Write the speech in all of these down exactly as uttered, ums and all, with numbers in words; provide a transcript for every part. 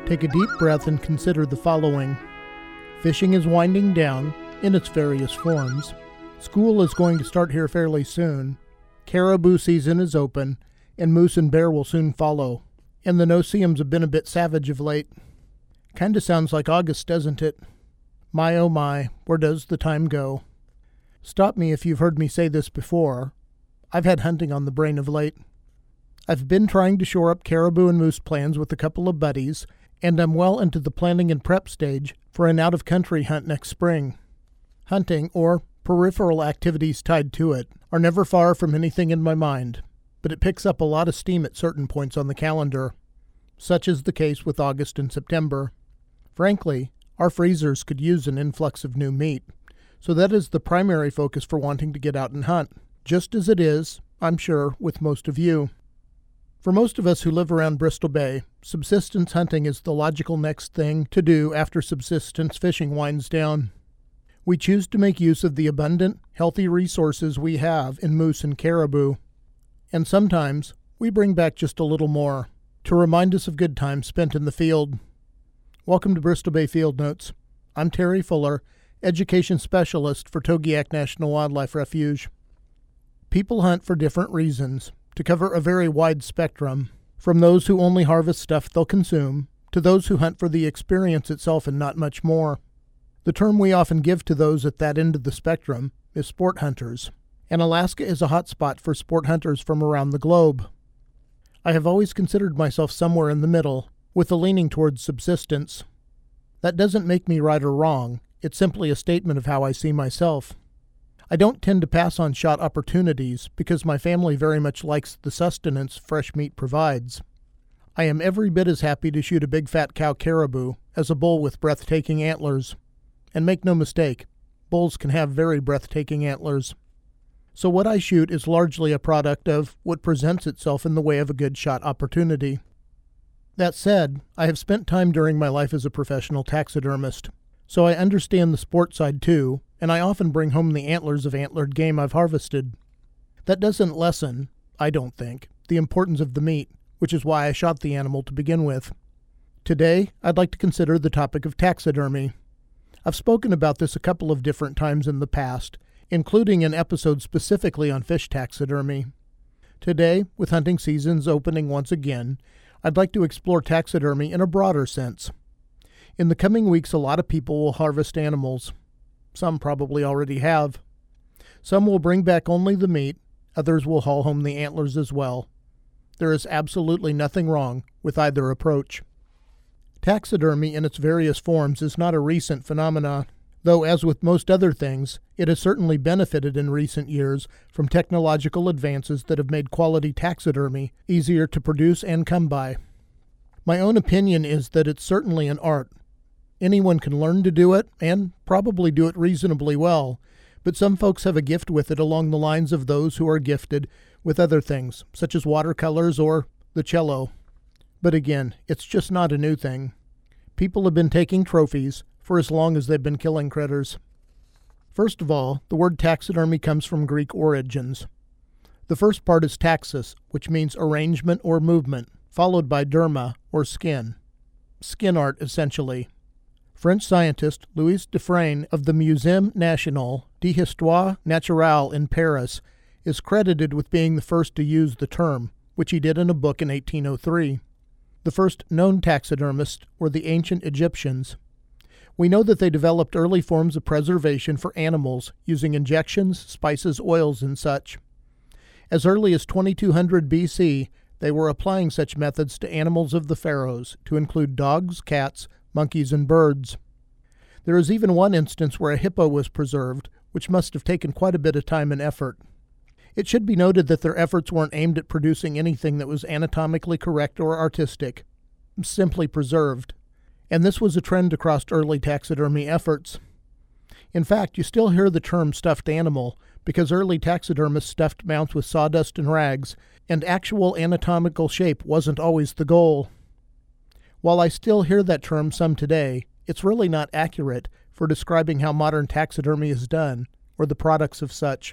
Take a deep breath and consider the following. Fishing is winding down in its various forms. School is going to start here fairly soon. Caribou season is open, and moose and bear will soon follow. And the no-see-ums have been a bit savage of late. Kinda sounds like August, doesn't it? My oh my, where does the time go? Stop me if you've heard me say this before. I've had hunting on the brain of late. I've been trying to shore up caribou and moose plans with a couple of buddies, and I'm well into the planning and prep stage for an out-of-country hunt next spring. Hunting, or peripheral activities tied to it, are never far from anything in my mind, but it picks up a lot of steam at certain points on the calendar. Such is the case with August and September. Frankly, our freezers could use an influx of new meat, so that is the primary focus for wanting to get out and hunt, just as it is, I'm sure, with most of you. For most of us who live around Bristol Bay, subsistence hunting is the logical next thing to do after subsistence fishing winds down. We choose to make use of the abundant, healthy resources we have in moose and caribou. And sometimes we bring back just a little more to remind us of good times spent in the field. Welcome to Bristol Bay Field Notes. I'm Terry Fuller, Education Specialist for Togiak National Wildlife Refuge. People hunt for different reasons, to cover a very wide spectrum, from those who only harvest stuff they'll consume, to those who hunt for the experience itself and not much more. The term we often give to those at that end of the spectrum is sport hunters, and Alaska is a hot spot for sport hunters from around the globe. I have always considered myself somewhere in the middle, with a leaning towards subsistence. That doesn't make me right or wrong, it's simply a statement of how I see myself. I don't tend to pass on shot opportunities because my family very much likes the sustenance fresh meat provides. I am every bit as happy to shoot a big fat cow caribou as a bull with breathtaking antlers. And make no mistake, bulls can have very breathtaking antlers. So what I shoot is largely a product of what presents itself in the way of a good shot opportunity. That said, I have spent time during my life as a professional taxidermist, so I understand the sport side too, and I often bring home the antlers of antlered game I've harvested. That doesn't lessen, I don't think, the importance of the meat, which is why I shot the animal to begin with. Today, I'd like to consider the topic of taxidermy. I've spoken about this a couple of different times in the past, including an episode specifically on fish taxidermy. Today, with hunting seasons opening once again, I'd like to explore taxidermy in a broader sense. In the coming weeks, a lot of people will harvest animals. Some probably already have. Some will bring back only the meat, others will haul home the antlers as well. There is absolutely nothing wrong with either approach. Taxidermy in its various forms is not a recent phenomenon, though as with most other things, it has certainly benefited in recent years from technological advances that have made quality taxidermy easier to produce and come by. My own opinion is that it's certainly an art. Anyone can learn to do it, and probably do it reasonably well, but some folks have a gift with it along the lines of those who are gifted with other things, such as watercolors or the cello. But again, it's just not a new thing. People have been taking trophies for as long as they've been killing critters. First of all, the word taxidermy comes from Greek origins. The first part is taxis, which means arrangement or movement, followed by derma, or skin. Skin art, essentially. French scientist Louis Dufresne of the Musée National d'Histoire Naturelle in Paris is credited with being the first to use the term, which he did in a book in eighteen oh three. The first known taxidermists were the ancient Egyptians. We know that they developed early forms of preservation for animals using injections, spices, oils, and such. As early as twenty-two hundred B C, they were applying such methods to animals of the pharaohs, to include dogs, cats, monkeys, and birds. There is even one instance where a hippo was preserved, which must have taken quite a bit of time and effort. It should be noted that their efforts weren't aimed at producing anything that was anatomically correct or artistic, simply preserved. And this was a trend across early taxidermy efforts. In fact, you still hear the term stuffed animal because early taxidermists stuffed mounts with sawdust and rags, and actual anatomical shape wasn't always the goal. While I still hear that term some today, it's really not accurate for describing how modern taxidermy is done, or the products of such.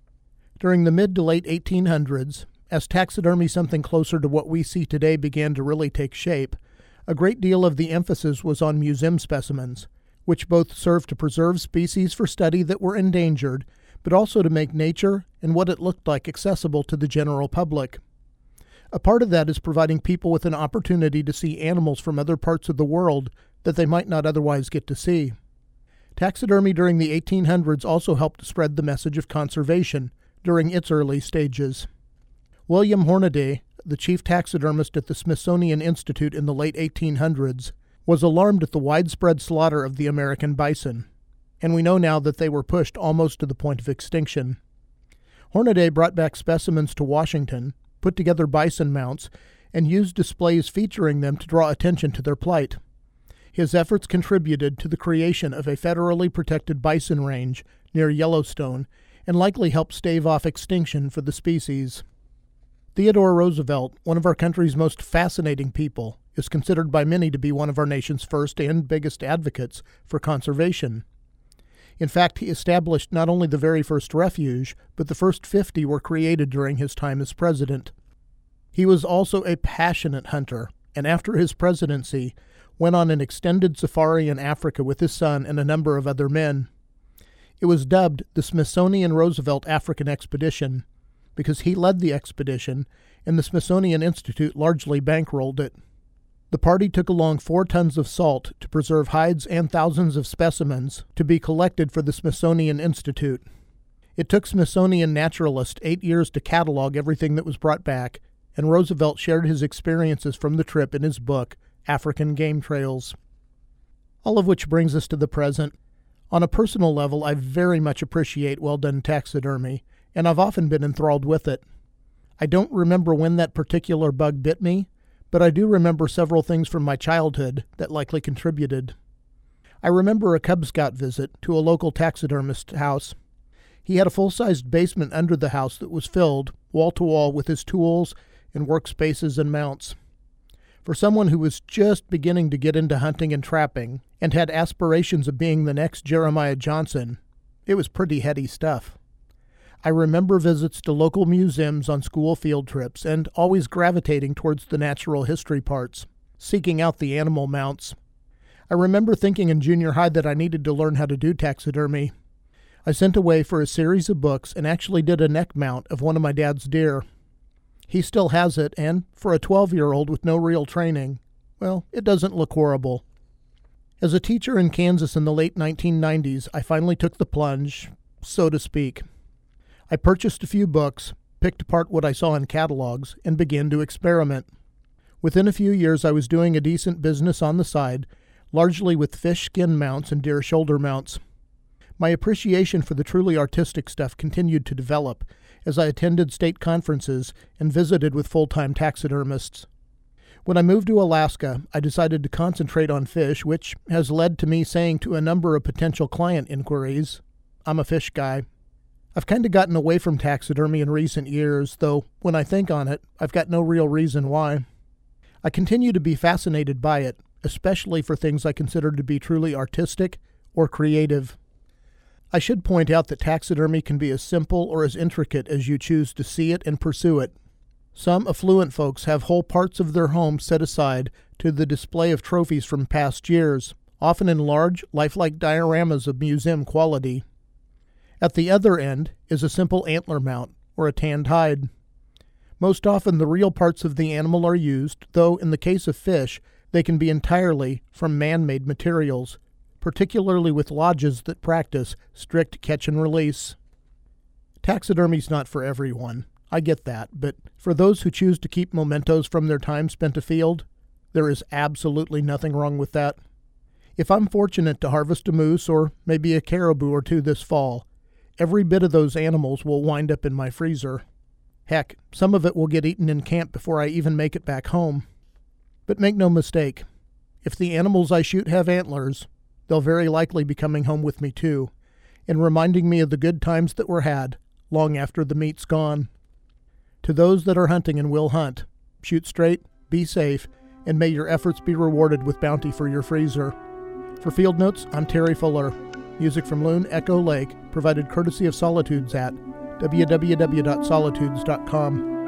During the mid to late eighteen hundreds, as taxidermy something closer to what we see today began to really take shape, A great deal of the emphasis was on museum specimens, which both served to preserve species for study that were endangered, but also to make nature and what it looked like accessible to the general public. A part of that is providing people with an opportunity to see animals from other parts of the world that they might not otherwise get to see. Taxidermy during the eighteen hundreds also helped to spread the message of conservation during its early stages. William Hornaday, the chief taxidermist at the Smithsonian Institute in the late eighteen hundreds, was alarmed at the widespread slaughter of the American bison, and we know now that they were pushed almost to the point of extinction. Hornaday brought back specimens to Washington, put together bison mounts, and used displays featuring them to draw attention to their plight. His efforts contributed to the creation of a federally protected bison range near Yellowstone and likely helped stave off extinction for the species. Theodore Roosevelt, one of our country's most fascinating people, is considered by many to be one of our nation's first and biggest advocates for conservation. In fact, he established not only the very first refuge, but the first fifty were created during his time as president. He was also a passionate hunter, and after his presidency, went on an extended safari in Africa with his son and a number of other men. It was dubbed the Smithsonian Roosevelt African Expedition because he led the expedition, and the Smithsonian Institute largely bankrolled it. The party took along four tons of salt to preserve hides and thousands of specimens to be collected for the Smithsonian Institute. It took Smithsonian naturalists eight years to catalog everything that was brought back, and Roosevelt shared his experiences from the trip in his book, African Game Trails. All of which brings us to the present. On a personal level, I very much appreciate well-done taxidermy, and I've often been enthralled with it. I don't remember when that particular bug bit me, but I do remember several things from my childhood that likely contributed. I remember a Cub Scout visit to a local taxidermist's house. He had a full-sized basement under the house that was filled, wall-to-wall, with his tools and workspaces and mounts. For someone who was just beginning to get into hunting and trapping and had aspirations of being the next Jeremiah Johnson, it was pretty heady stuff. I remember visits to local museums on school field trips and always gravitating towards the natural history parts, seeking out the animal mounts. I remember thinking in junior high that I needed to learn how to do taxidermy. I sent away for a series of books and actually did a neck mount of one of my dad's deer. He still has it, and for a twelve-year-old with no real training, well, it doesn't look horrible. As a teacher in Kansas in the late nineteen nineties, I finally took the plunge, so to speak. I purchased a few books, picked apart what I saw in catalogs, and began to experiment. Within a few years, I was doing a decent business on the side, largely with fish skin mounts and deer shoulder mounts. My appreciation for the truly artistic stuff continued to develop as I attended state conferences and visited with full-time taxidermists. When I moved to Alaska, I decided to concentrate on fish, which has led to me saying to a number of potential client inquiries, "I'm a fish guy." I've kind of gotten away from taxidermy in recent years, though when I think on it, I've got no real reason why. I continue to be fascinated by it, especially for things I consider to be truly artistic or creative. I should point out that taxidermy can be as simple or as intricate as you choose to see it and pursue it. Some affluent folks have whole parts of their home set aside to the display of trophies from past years, often in large, lifelike dioramas of museum quality. At the other end is a simple antler mount or a tanned hide. Most often the real parts of the animal are used, though in the case of fish, they can be entirely from man-made materials, particularly with lodges that practice strict catch and release. Taxidermy's not for everyone, I get that, but for those who choose to keep mementos from their time spent afield, there is absolutely nothing wrong with that. If I'm fortunate to harvest a moose or maybe a caribou or two this fall, every bit of those animals will wind up in my freezer. Heck, some of it will get eaten in camp before I even make it back home. But make no mistake, if the animals I shoot have antlers, they'll very likely be coming home with me too, and reminding me of the good times that were had long after the meat's gone. To those that are hunting and will hunt, shoot straight, be safe, and may your efforts be rewarded with bounty for your freezer. For Field Notes, I'm Terry Fuller. Music from Loon Echo Lake, provided courtesy of Solitudes at w w w dot solitudes dot com.